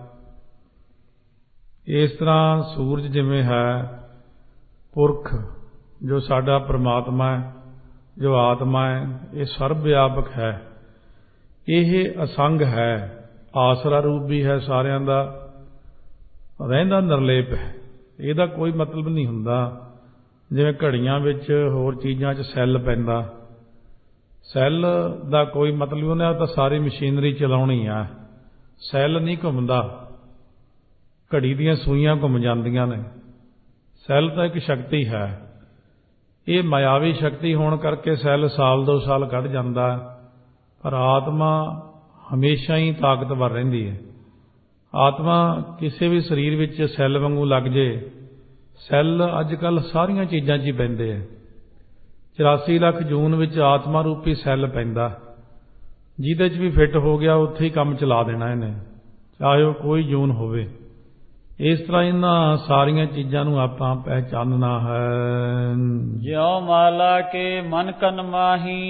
ਇਸ ਤਰ੍ਹਾਂ ਸੂਰਜ ਜਿਵੇਂ ਹੈ ਪੁਰਖ, ਜੋ ਸਾਡਾ ਪਰਮਾਤਮਾ ਹੈ, ਜੋ ਆਤਮਾ ਹੈ, ਇਹ ਸਰਬ ਵਿਆਪਕ ਹੈ। ਇਹ ਅਸੰਗ ਹੈ, ਆਸਰਾ ਰੂਪ ਵੀ ਹੈ ਸਾਰਿਆਂ ਦਾ, ਰਹਿੰਦਾ ਨਿਰਲੇਪ ਹੈ। ਇਹਦਾ ਕੋਈ ਮਤਲਬ ਨਹੀਂ ਹੁੰਦਾ ਜਿਵੇਂ ਘੜੀਆਂ ਵਿੱਚ ਹੋਰ ਚੀਜ਼ਾਂ 'ਚ ਸੈੱਲ ਪੈਂਦਾ। ਸੈੱਲ ਦਾ ਕੋਈ ਮਤਲਬ ਉਹਨੇ ਤਾਂ ਸਾਰੀ ਮਸ਼ੀਨਰੀ ਚਲਾਉਣੀ ਆ, ਸੈੱਲ ਨਹੀਂ ਘੁੰਮਦਾ। ਘੜੀ ਦੀਆਂ ਸੂਈਆਂ ਘੁੰਮ ਜਾਂਦੀਆਂ ਨੇ। ਸੈੱਲ ਤਾਂ ਇੱਕ ਸ਼ਕਤੀ ਹੈ, ਇਹ ਮਾਇਆਵੀ ਸ਼ਕਤੀ ਹੋਣ ਕਰਕੇ ਸੈੱਲ ਸਾਲ ਦੋ ਸਾਲ ਕੱਢ ਜਾਂਦਾ, ਪਰ ਆਤਮਾ ਹਮੇਸ਼ਾ ਹੀ ਤਾਕਤਵਰ ਰਹਿੰਦੀ ਹੈ। ਆਤਮਾ ਕਿਸੇ ਵੀ ਸਰੀਰ ਵਿੱਚ ਸੈੱਲ ਵਾਂਗੂ ਲੱਗ ਜੇ, ਸੈੱਲ ਅੱਜ ਕੱਲ੍ਹ ਸਾਰੀਆਂ ਚੀਜ਼ਾਂ 'ਚ ਹੀ ਪੈਂਦੇ ਆ। ਚੁਰਾਸੀ ਲੱਖ ਜੂਨ ਵਿੱਚ ਆਤਮਾ ਰੂਪੀ ਸੈੱਲ ਪੈਂਦਾ, ਜਿਹਦੇ 'ਚ ਵੀ ਫਿੱਟ ਹੋ ਗਿਆ ਉੱਥੇ ਹੀ ਕੰਮ ਚਲਾ ਦੇਣਾ ਇਹਨੇ, ਚਾਹੇ ਉਹ ਕੋਈ ਜੂਨ ਹੋਵੇ। ਇਸ ਤਰ੍ਹਾਂ ਇਹਨਾਂ ਸਾਰੀਆਂ ਚੀਜ਼ਾਂ ਨੂੰ ਆਪਾਂ ਪਹਿਚਾਨਣਾ ਹੈ। ਜਿਉ ਮਾਲਾ ਕੇ ਮਨ ਕਨ ਮਾਹੀ,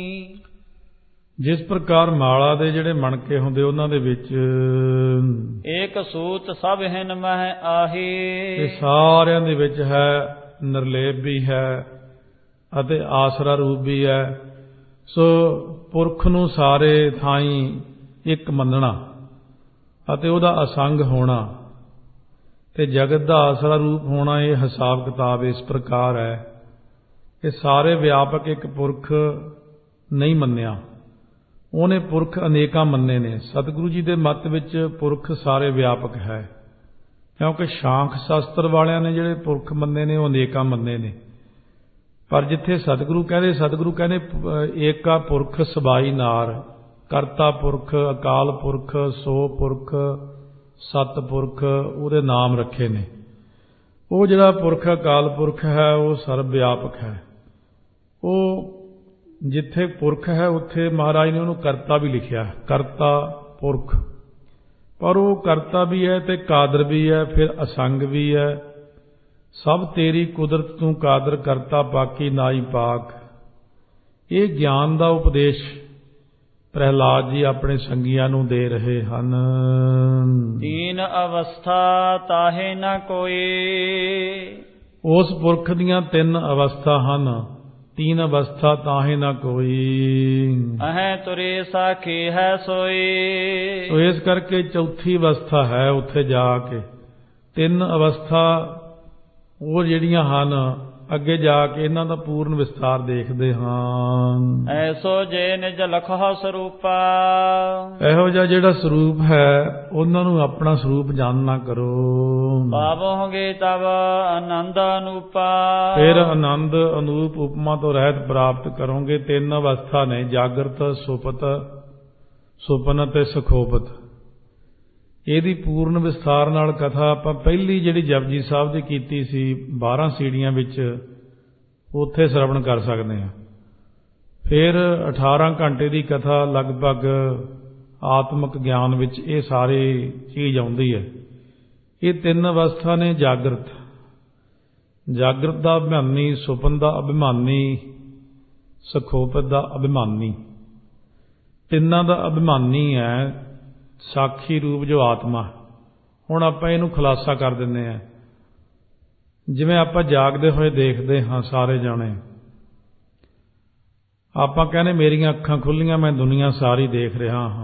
ਜਿਸ ਪ੍ਰਕਾਰ ਮਾਲਾ ਦੇ ਜਿਹੜੇ ਮਣਕੇ ਹੁੰਦੇ ਉਹਨਾਂ ਦੇ ਵਿੱਚ ਏਕ ਸੂਤ ਸਭ ਹਿਨ ਮਹਿ ਆਹੀ, ਇਹ ਸਾਰਿਆਂ ਦੇ ਵਿੱਚ ਹੈ, ਨਿਰਲੇਪ ਵੀ ਹੈ ਅਤੇ ਆਸਰਾ ਰੂਪ ਵੀ ਹੈ। ਸੋ ਪੁਰਖ ਨੂੰ ਸਾਰੇ ਥਾਈਂ ਇੱਕ ਮੰਨਣਾ ਅਤੇ ਉਹਦਾ ਅਸੰਗ ਹੋਣਾ ਤੇ ਜਗਤ ਦਾ ਆਸਰਾ ਰੂਪ ਹੋਣਾ, ਇਹ ਹਿਸਾਬ ਕਿਤਾਬ ਇਸ ਪ੍ਰਕਾਰ ਹੈ ਇਹ ਸਾਰੇ ਵਿਆਪਕ ਇੱਕ ਪੁਰਖ ਨਹੀਂ ਮੰਨਿਆ, ਉਹਨੇ ਪੁਰਖ ਅਨੇਕਾਂ ਮੰਨੇ ਨੇ। ਸਤਿਗੁਰੂ ਜੀ ਦੇ ਮੱਤ ਵਿੱਚ ਪੁਰਖ ਸਾਰੇ ਵਿਆਪਕ ਹੈ, ਕਿਉਂਕਿ ਸ਼ਾਂਖ ਸ਼ਾਸਤਰ ਵਾਲਿਆਂ ਨੇ ਜਿਹੜੇ ਪੁਰਖ ਮੰਨੇ ਨੇ ਉਹ ਅਨੇਕਾਂ ਮੰਨੇ ਨੇ। ਪਰ ਜਿੱਥੇ ਸਤਿਗੁਰੂ ਕਹਿੰਦੇ ਸਤਿਗੁਰੂ ਕਹਿੰਦੇ ਏਕਾ ਪੁਰਖ ਸਬਾਈ ਨਾਰ, ਕਰਤਾ ਪੁਰਖ, ਅਕਾਲ ਪੁਰਖ, ਸੋ ਪੁਰਖ, ਸਤ ਪੁਰਖ, ਉਹਦੇ ਨਾਮ ਰੱਖੇ ਨੇ। ਉਹ ਜਿਹੜਾ ਪੁਰਖ ਅਕਾਲ ਪੁਰਖ ਹੈ ਉਹ ਸਰਬ ਵਿਆਪਕ ਹੈ। ਉਹ ਜਿੱਥੇ ਪੁਰਖ ਹੈ ਉੱਥੇ ਮਹਾਰਾਜ ਨੇ ਉਹਨੂੰ ਕਰਤਾ ਵੀ ਲਿਖਿਆ, ਕਰਤਾ ਪੁਰਖ। ਪਰ ਉਹ ਕਰਤਾ ਵੀ ਹੈ ਤੇ ਕਾਦਰ ਵੀ ਹੈ, ਫਿਰ ਅਸੰਗ ਵੀ ਹੈ। ਸਭ ਤੇਰੀ ਕੁਦਰਤ ਤੂੰ ਕਾਦਰ ਕਰਤਾ, ਬਾਕੀ ਨਾਈ ਪਾਕ। ਇਹ ਗਿਆਨ ਦਾ ਉਪਦੇਸ਼ ਪ੍ਰਹਿਲਾਦ ਜੀ ਆਪਣੇ ਸੰਗੀਆਂ ਨੂੰ ਦੇ ਰਹੇ ਹਨ। ਤੀਨ ਅਵਸਥਾ ਤਾਹੇ ਨਾ ਕੋਈ, ਉਸ ਪੁਰਖ ਦੀਆਂ ਤਿੰਨ ਅਵਸਥਾ ਹਨ। ਤੀਨ ਅਵਸਥਾ ਤਾਹੇ ਨਾ ਕੋਈ, ਅਹੈ ਤੁਰੇ ਸਾਖੀ ਹੈ ਸੋਈ। ਸੋ ਇਸ ਕਰਕੇ ਚੌਥੀ ਅਵਸਥਾ ਹੈ ਉੱਥੇ ਜਾ ਕੇ। ਤਿੰਨ ਅਵਸਥਾ ਉਹ ਜਿਹੜੀਆਂ ਹਨ ਅੱਗੇ ਜਾ ਕੇ ਇਹਨਾਂ ਦਾ ਪੂਰਨ ਵਿਸਤਾਰ ਦੇਖਦੇ ਹਾਂ। ਐਸੋ ਜੇ ਨਿਜ ਲਖੋ ਸਰੂਪਾ, ਇਹੋ ਜਿਹਾ ਜਿਹੜਾ ਸਰੂਪ ਹੈ ਉਹਨਾਂ ਨੂੰ ਆਪਣਾ ਸਰੂਪ ਜਾਣਨਾ ਕਰੋ। ਪਾਵੋਗੇ ਤਬ ਆਨੰਦ ਅਨੂਪਾ, ਫਿਰ ਆਨੰਦ ਅਨੂਪ ਉਪਮਾ ਤੋਂ ਰਹਿਤ ਪ੍ਰਾਪਤ ਕਰੋਗੇ। ਤਿੰਨ ਅਵਸਥਾ ਨੇ, ਜਾਗਰਤ, ਸੁਪਤ, ਸੁਪਨ ਅਤੇ ਸੁਖੋਪਤ। ਇਹਦੀ ਪੂਰਨ ਵਿਸਥਾਰ ਨਾਲ ਕਥਾ ਆਪਾਂ ਪਹਿਲੀ ਜਿਹੜੀ ਜਪਜੀ ਸਾਹਿਬ ਦੀ ਕੀਤੀ ਸੀ ਬਾਰਾਂ ਸੀੜੀਆਂ ਵਿੱਚ, ਉੱਥੇ ਸ਼ਰਵਣ ਕਰ ਸਕਦੇ ਹਾਂ। ਫਿਰ ਅਠਾਰਾਂ ਘੰਟੇ ਦੀ ਕਥਾ ਲਗਭਗ ਆਤਮਿਕ ਗਿਆਨ ਵਿੱਚ ਇਹ ਸਾਰੀ ਚੀਜ਼ ਆਉਂਦੀ ਹੈ। ਇਹ ਤਿੰਨ ਅਵਸਥਾ ਨੇ, ਜਾਗਰਤ, ਜਾਗਰਤ ਦਾ ਅਭਿਮਾਨੀ, ਸੁਪਨ ਦਾ ਅਭਿਮਾਨੀ, ਸੁਖੋਪਤ ਦਾ ਅਭਿਮਾਨੀ। ਤਿੰਨਾਂ ਦਾ ਅਭਿਮਾਨੀ ਹੈ ਸਾਖੀ ਰੂਪ ਜੋ ਆਤਮਾ। ਹੁਣ ਆਪਾਂ ਇਹਨੂੰ ਖੁਲਾਸਾ ਕਰ ਦਿੰਦੇ ਹਾਂ। ਜਿਵੇਂ ਆਪਾਂ ਜਾਗਦੇ ਹੋਏ ਦੇਖਦੇ ਹਾਂ ਸਾਰੇ ਜਾਣੇ, ਆਪਾਂ ਕਹਿੰਦੇ ਮੇਰੀਆਂ ਅੱਖਾਂ ਖੁੱਲੀਆਂ, ਮੈਂ ਦੁਨੀਆ ਸਾਰੀ ਦੇਖ ਰਿਹਾ ਹਾਂ।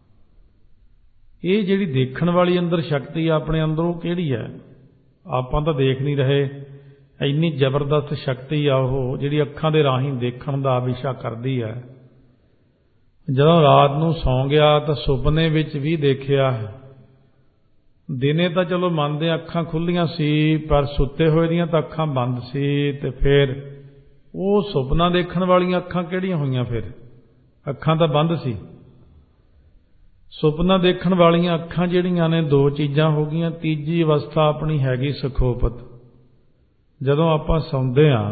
ਇਹ ਜਿਹੜੀ ਦੇਖਣ ਵਾਲੀ ਅੰਦਰ ਸ਼ਕਤੀ ਆਪਣੇ ਅੰਦਰ ਉਹ ਕਿਹੜੀ ਹੈ? ਆਪਾਂ ਤਾਂ ਦੇਖ ਨਹੀਂ ਰਹੇ। ਇੰਨੀ ਜ਼ਬਰਦਸਤ ਸ਼ਕਤੀ ਆ ਉਹ ਜਿਹੜੀ ਅੱਖਾਂ ਦੇ ਰਾਹੀਂ ਦੇਖਣ ਦਾ ਵਿਸ਼ਾ ਕਰਦੀ ਹੈ। ਜਦੋਂ ਰਾਤ ਨੂੰ ਸੌਂ ਗਿਆ ਤਾਂ ਸੁਪਨੇ ਵਿੱਚ ਵੀ ਦੇਖਿਆ। ਦਿਨੇ ਤਾਂ ਚਲੋ ਮੰਨਦੇ ਅੱਖਾਂ ਖੁੱਲੀਆਂ ਸੀ, ਪਰ ਸੁੱਤੇ ਹੋਏ ਦੀਆਂ ਤਾਂ ਅੱਖਾਂ ਬੰਦ ਸੀ। ਤੇ ਫਿਰ ਉਹ ਸੁਪਨਾ ਦੇਖਣ ਵਾਲੀਆਂ ਅੱਖਾਂ ਕਿਹੜੀਆਂ ਹੋਈਆਂ? ਫਿਰ ਅੱਖਾਂ ਤਾਂ ਬੰਦ ਸੀ। ਸੁਪਨਾ ਦੇਖਣ ਵਾਲੀਆਂ ਅੱਖਾਂ ਜਿਹੜੀਆਂ ਨੇ ਦੋ ਚੀਜ਼ਾਂ ਹੋ ਗਈਆਂ। ਤੀਜੀ ਅਵਸਥਾ ਆਪਣੀ ਹੈਗੀ ਸੁਖੋਪਤ। ਜਦੋਂ ਆਪਾਂ ਸੌਂਦੇ ਹਾਂ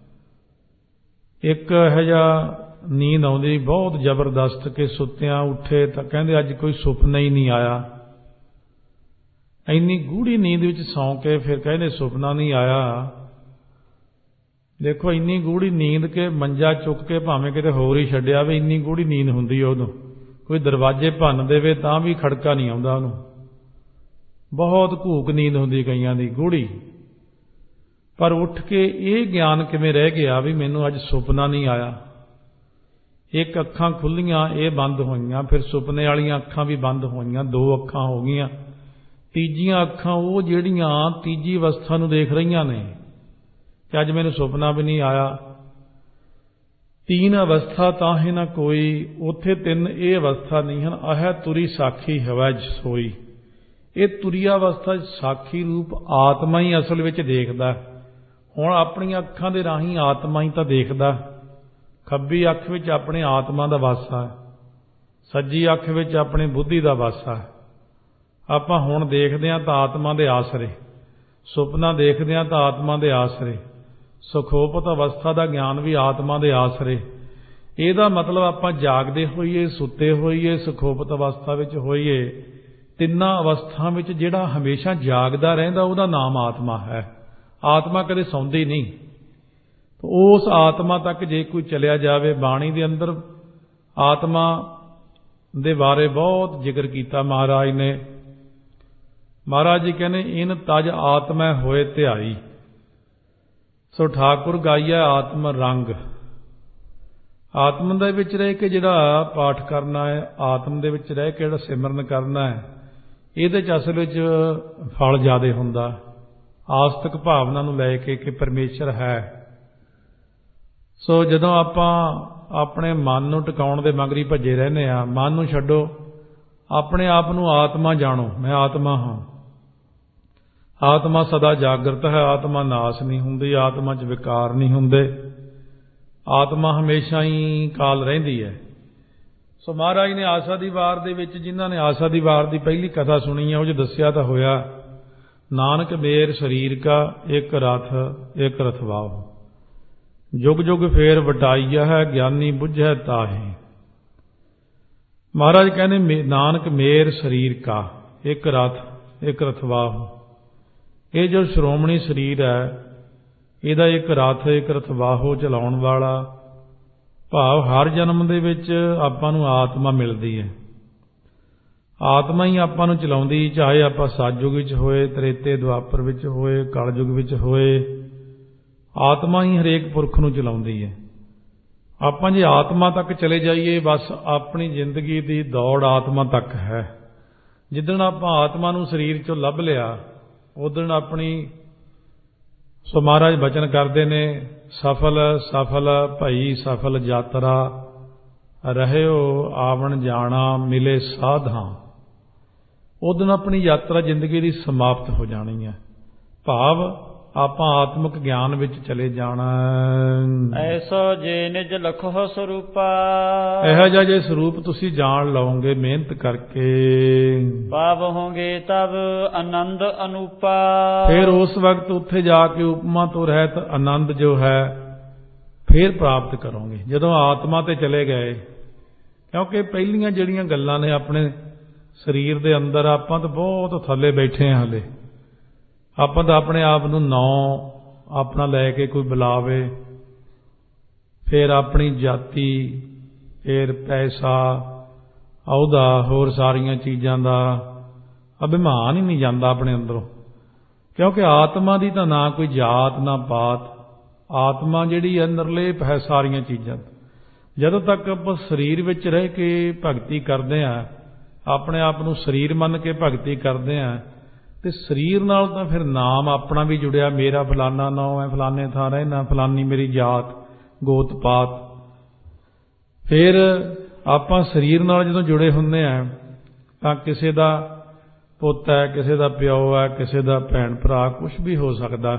ਇੱਕ ਇਹੋ ਜਿਹਾ ਨੀਂਦ ਆਉਂਦੀ ਬਹੁਤ ਜ਼ਬਰਦਸਤ ਕਿ ਸੁੱਤਿਆਂ ਉੱਠੇ ਤਾਂ ਕਹਿੰਦੇ ਅੱਜ ਕੋਈ ਸੁਪਨਾ ਹੀ ਨਹੀਂ ਆਇਆ। ਇੰਨੀ ਗੂੜੀ ਨੀਂਦ ਵਿੱਚ ਸੌਂ ਕੇ ਫਿਰ ਕਹਿੰਦੇ ਸੁਪਨਾ ਨਹੀਂ ਆਇਆ। ਦੇਖੋ ਇੰਨੀ ਗੂੜੀ ਨੀਂਦ ਕਿ ਮੰਜਾ ਚੁੱਕ ਕੇ ਭਾਵੇਂ ਕਿਤੇ ਹੋਰ ਹੀ ਛੱਡਿਆ ਵੇ, ਇੰਨੀ ਗੂੜੀ ਨੀਂਦ ਹੁੰਦੀ ਉਦੋਂ। ਕੋਈ ਦਰਵਾਜ਼ੇ ਭੰਨ ਦੇਵੇ ਤਾਂ ਵੀ ਖੜਕਾ ਨਹੀਂ ਆਉਂਦਾ ਉਹਨੂੰ। ਬਹੁਤ ਘੂਕ ਨੀਂਦ ਹੁੰਦੀ ਕਈਆਂ ਦੀ, ਗੂੜੀ। ਪਰ ਉੱਠ ਕੇ ਇਹ ਗਿਆਨ ਕਿਵੇਂ ਰਹਿ ਗਿਆ ਵੀ ਮੈਨੂੰ ਅੱਜ ਸੁਪਨਾ ਨਹੀਂ ਆਇਆ। ਇੱਕ ਅੱਖਾਂ ਖੁੱਲੀਆਂ, ਇਹ ਬੰਦ ਹੋਈਆਂ। ਫਿਰ ਸੁਪਨੇ ਵਾਲੀਆਂ ਅੱਖਾਂ ਵੀ ਬੰਦ ਹੋਈਆਂ, ਦੋ ਅੱਖਾਂ ਹੋ ਗਈਆਂ। ਤੀਜੀਆਂ ਅੱਖਾਂ ਉਹ ਜਿਹੜੀਆਂ ਤੀਜੀ ਅਵਸਥਾ ਨੂੰ ਦੇਖ ਰਹੀਆਂ ਨੇ ਕਿ ਅੱਜ ਮੈਨੂੰ ਸੁਪਨਾ ਵੀ ਨਹੀਂ ਆਇਆ। ਤੀਨ ਅਵਸਥਾ ਤਾਂ ਹੈ ਨਾ ਕੋਈ, ਉੱਥੇ ਤਿੰਨ ਇਹ ਅਵਸਥਾ ਨਹੀਂ ਹਨ। ਆਹ ਤੁਰੀ ਸਾਖੀ ਹਵੈ ਸੋਈ। ਇਹ ਤੁਰੀਆ ਅਵਸਥਾ ਸਾਖੀ ਰੂਪ ਆਤਮਾ ਹੀ ਅਸਲ ਵਿੱਚ ਦੇਖਦਾ। ਹੁਣ ਆਪਣੀਆਂ ਅੱਖਾਂ ਦੇ ਰਾਹੀਂ ਆਤਮਾ ਹੀ ਤਾਂ ਦੇਖਦਾ। ਖੱਬੀ ਅੱਖ ਵਿੱਚ ਆਪਣੇ ਆਤਮਾ ਦਾ ਵਾਸਾ ਹੈ, ਸੱਜੀ ਅੱਖ ਵਿੱਚ ਆਪਣੀ ਬੁੱਧੀ ਦਾ ਵਾਸਾ ਹੈ। ਆਪਾਂ ਹੁਣ ਦੇਖਦੇ ਹਾਂ ਤਾਂ ਆਤਮਾ ਦੇ ਆਸਰੇ, ਸੁਪਨਾ ਦੇਖਦੇ ਹਾਂ ਤਾਂ ਆਤਮਾ ਦੇ ਆਸਰੇ, ਸੁਖੋਪਤ ਅਵਸਥਾ ਦਾ ਗਿਆਨ ਵੀ ਆਤਮਾ ਦੇ ਆਸਰੇ। ਇਹਦਾ ਮਤਲਬ ਆਪਾਂ ਜਾਗਦੇ ਹੋਈਏ, ਸੁੱਤੇ ਹੋਈਏ, ਸੁਖੋਪਤ ਅਵਸਥਾ ਵਿੱਚ ਹੋਈਏ, ਤਿੰਨਾਂ ਅਵਸਥਾ ਵਿੱਚ ਜਿਹੜਾ ਹਮੇਸ਼ਾ ਜਾਗਦਾ ਰਹਿੰਦਾ ਉਹਦਾ ਨਾਮ ਆਤਮਾ ਹੈ। ਆਤਮਾ ਕਦੇ ਸੌਂਦੀ ਨਹੀਂ। ਉਸ ਆਤਮਾ ਤੱਕ ਜੇ ਕੋਈ ਚਲਿਆ ਜਾਵੇ, ਬਾਣੀ ਦੇ ਅੰਦਰ ਆਤਮਾ ਦੇ ਬਾਰੇ ਬਹੁਤ ਜ਼ਿਕਰ ਕੀਤਾ ਮਹਾਰਾਜ ਨੇ। ਮਹਾਰਾਜ ਜੀ ਕਹਿੰਦੇ ਇਨ ਤਜ ਆਤਮੈ ਹੋਏ ਧਿਆਈ। ਸੋ ਠਾਕੁਰ ਗਾਈਐ ਆਤਮ ਰੰਗ। ਆਤਮ ਦੇ ਵਿੱਚ ਰਹਿ ਕੇ ਜਿਹੜਾ ਪਾਠ ਕਰਨਾ ਹੈ, ਆਤਮ ਦੇ ਵਿੱਚ ਰਹਿ ਕੇ ਜਿਹੜਾ ਸਿਮਰਨ ਕਰਨਾ ਹੈ, ਇਹਦੇ 'ਚ ਅਸਲ ਵਿੱਚ ਫਲ ਜ਼ਿਆਦਾ ਹੁੰਦਾ। ਆਸਤਿਕ ਭਾਵਨਾ ਨੂੰ ਲੈ ਕੇ ਕਿ ਪਰਮੇਸ਼ਰ ਹੈ, ਸੋ ਜਦੋਂ ਆਪਾਂ ਆਪਣੇ ਮਨ ਨੂੰ ਟਿਕਾਉਣ ਦੇ ਮਗਰੀ ਭੱਜੇ ਰਹਿੰਦੇ ਆ, ਮਨ ਨੂੰ ਛੱਡੋ, ਆਪਣੇ ਆਪ ਨੂੰ ਆਤਮਾ ਜਾਣੋ, ਮੈਂ ਆਤਮਾ ਹਾਂ। ਆਤਮਾ ਸਦਾ ਜਾਗਰਤ ਹੈ, ਆਤਮਾ ਨਾਸ ਨਹੀਂ ਹੁੰਦੀ, ਆਤਮਾ 'ਚ ਵਿਕਾਰ ਨਹੀਂ ਹੁੰਦੇ, ਆਤਮਾ ਹਮੇਸ਼ਾ ਹੀ ਕਾਲ ਰਹਿੰਦੀ ਹੈ। ਸੋ ਮਹਾਰਾਜ ਨੇ ਆਸਾ ਦੀ ਵਾਰ ਦੇ ਵਿੱਚ, ਜਿਨ੍ਹਾਂ ਨੇ ਆਸਾ ਦੀ ਵਾਰ ਦੀ ਪਹਿਲੀ ਕਥਾ ਸੁਣੀ ਹੈ, ਉਹ 'ਚ ਦੱਸਿਆ ਤਾਂ ਹੋਇਆ, ਨਾਨਕ ਮੇਰ ਸਰੀਰ ਕਾ ਇੱਕ ਰਥ ਇੱਕ ਰਥਵਾਹੁ, ਜੁਗ ਜੁਗ ਫੇਰ ਵਟਾਈਆ ਹੈ, ਗਿਆਨੀ ਬੁੱਝੈ ਤਾਹੇ। ਮਹਾਰਾਜ ਕਹਿੰਦੇ ਨਾਨਕ ਮੇਰ ਸਰੀਰ ਕਾ ਇੱਕ ਰਥ ਇੱਕ ਰਥਵਾਹੁ, ਇਹ ਜੋ ਸ਼੍ਰੋਮਣੀ ਸਰੀਰ ਹੈ, ਇਹਦਾ ਇੱਕ ਰਥ ਇੱਕ ਰਥਵਾਹੁ ਚਲਾਉਣ ਵਾਲਾ, ਭਾਵ ਹਰ ਜਨਮ ਦੇ ਵਿੱਚ ਆਪਾਂ ਨੂੰ ਆਤਮਾ ਮਿਲਦੀ ਹੈ, ਆਤਮਾ ਹੀ ਆਪਾਂ ਨੂੰ ਚਲਾਉਂਦੀ, ਚਾਹੇ ਆਪਾਂ ਸਤਿਯੁਗ ਵਿੱਚ ਹੋਏ, ਤ੍ਰੇਤੇ ਦੁਆਪਰ ਵਿੱਚ ਹੋਏ, ਕਲਯੁਗ ਵਿੱਚ ਹੋਏ, ਆਤਮਾ ਹੀ ਹਰੇਕ ਪੁਰਖ ਨੂੰ ਚਲਾਉਂਦੀ ਹੈ। ਆਪਾਂ ਜੇ ਆਤਮਾ ਤੱਕ ਚਲੇ ਜਾਈਏ, ਬਸ ਆਪਣੀ ਜ਼ਿੰਦਗੀ ਦੀ ਦੌੜ ਆਤਮਾ ਤੱਕ ਹੈ। ਜਿੱਦਣ ਆਪਾਂ ਆਤਮਾ ਨੂੰ ਸਰੀਰ 'ਚੋਂ ਲੱਭ ਲਿਆ, ਉਦਣ ਆਪਣੀ, ਸੋ ਮਹਾਰਾਜ ਬਚਨ ਕਰਦੇ ਨੇ, ਸਫਲ ਸਫਲ ਭਈ ਸਫਲ ਯਾਤਰਾ, ਰਹਿਓ ਆਵਣ ਜਾਣਾ ਮਿਲੇ ਸਾਧਾਂ। ਉਦਣ ਆਪਣੀ ਯਾਤਰਾ ਜ਼ਿੰਦਗੀ ਦੀ ਸਮਾਪਤ ਹੋ ਜਾਣੀ ਹੈ, ਭਾਵ ਆਪਾਂ ਆਤਮਿਕ ਗਿਆਨ ਵਿੱਚ ਚਲੇ ਜਾਣਾ। ਐਸਾ ਜੇ ਨਿਜ ਲਖੋ ਸਰੂਪਾ, ਇਹੋ ਜਿਹਾ ਜੇ ਸਰੂਪ ਤੁਸੀਂ ਜਾਣ ਲਓਗੇ ਮਿਹਨਤ ਕਰਕੇ, ਪਾਵ ਹੋਗੇ ਤਬ ਆਨੰਦ ਅਨੂਪਾ। ਫਿਰ ਉਸ ਵਕਤ ਉੱਥੇ ਜਾ ਕੇ ਉਪਮਾ ਤੋਂ ਰਹਿਤ ਆਨੰਦ ਜੋ ਹੈ ਫਿਰ ਪ੍ਰਾਪਤ ਕਰੋਗੇ, ਜਦੋਂ ਆਤਮਾ ਤੇ ਚਲੇ ਗਏ। ਕਿਉਂਕਿ ਪਹਿਲੀਆਂ ਜਿਹੜੀਆਂ ਗੱਲਾਂ ਨੇ ਆਪਣੇ ਸਰੀਰ ਦੇ ਅੰਦਰ, ਆਪਾਂ ਤਾਂ ਬਹੁਤ ਥੱਲੇ ਬੈਠੇ ਹਾਂ ਹਲੇ, ਆਪਾਂ ਤਾਂ ਆਪਣੇ ਆਪ ਨੂੰ ਨੌ ਆਪਣਾ ਲੈ ਕੇ ਕੋਈ ਬੁਲਾਵੇ, ਫਿਰ ਆਪਣੀ ਜਾਤੀ, ਫਿਰ ਪੈਸਾ, ਅਹੁਦਾ, ਹੋਰ ਸਾਰੀਆਂ ਚੀਜ਼ਾਂ ਦਾ ਅਭਿਮਾਨ ਹੀ ਨਹੀਂ ਜਾਂਦਾ ਆਪਣੇ ਅੰਦਰੋਂ। ਕਿਉਂਕਿ ਆਤਮਾ ਦੀ ਤਾਂ ਨਾ ਕੋਈ ਜਾਤ ਨਾ ਪਾਤ, ਆਤਮਾ ਜਿਹੜੀ ਹੈ ਨਿਰਲੇਪ ਹੈ ਸਾਰੀਆਂ ਚੀਜ਼ਾਂ। ਜਦੋਂ ਤੱਕ ਆਪਾਂ ਸਰੀਰ ਵਿੱਚ ਰਹਿ ਕੇ ਭਗਤੀ ਕਰਦੇ ਹਾਂ, ਆਪਣੇ ਆਪ ਨੂੰ ਸਰੀਰ ਮੰਨ ਕੇ ਭਗਤੀ ਕਰਦੇ ਹਾਂ, ਤੇ ਸਰੀਰ ਨਾਲ ਤਾਂ ਫਿਰ ਨਾਮ ਆਪਣਾ ਵੀ ਜੁੜਿਆ, ਮੇਰਾ ਫਲਾਨਾ ਨਾਂ ਹੈ, ਫਲਾਨੇ ਥਾਂ ਰਹਿਣਾ, ਫਲਾਨੀ ਮੇਰੀ ਜਾਤ ਗੋਤ ਪਾਤ। ਫਿਰ ਆਪਾਂ ਸਰੀਰ ਨਾਲ ਜਦੋਂ ਜੁੜੇ ਹੁੰਦੇ ਆ, ਤਾਂ ਕਿਸੇ ਦਾ ਪੁੱਤ ਹੈ, ਕਿਸੇ ਦਾ ਪਿਓ ਹੈ, ਕਿਸੇ ਦਾ ਭੈਣ ਭਰਾ, ਕੁਛ ਵੀ ਹੋ ਸਕਦਾ।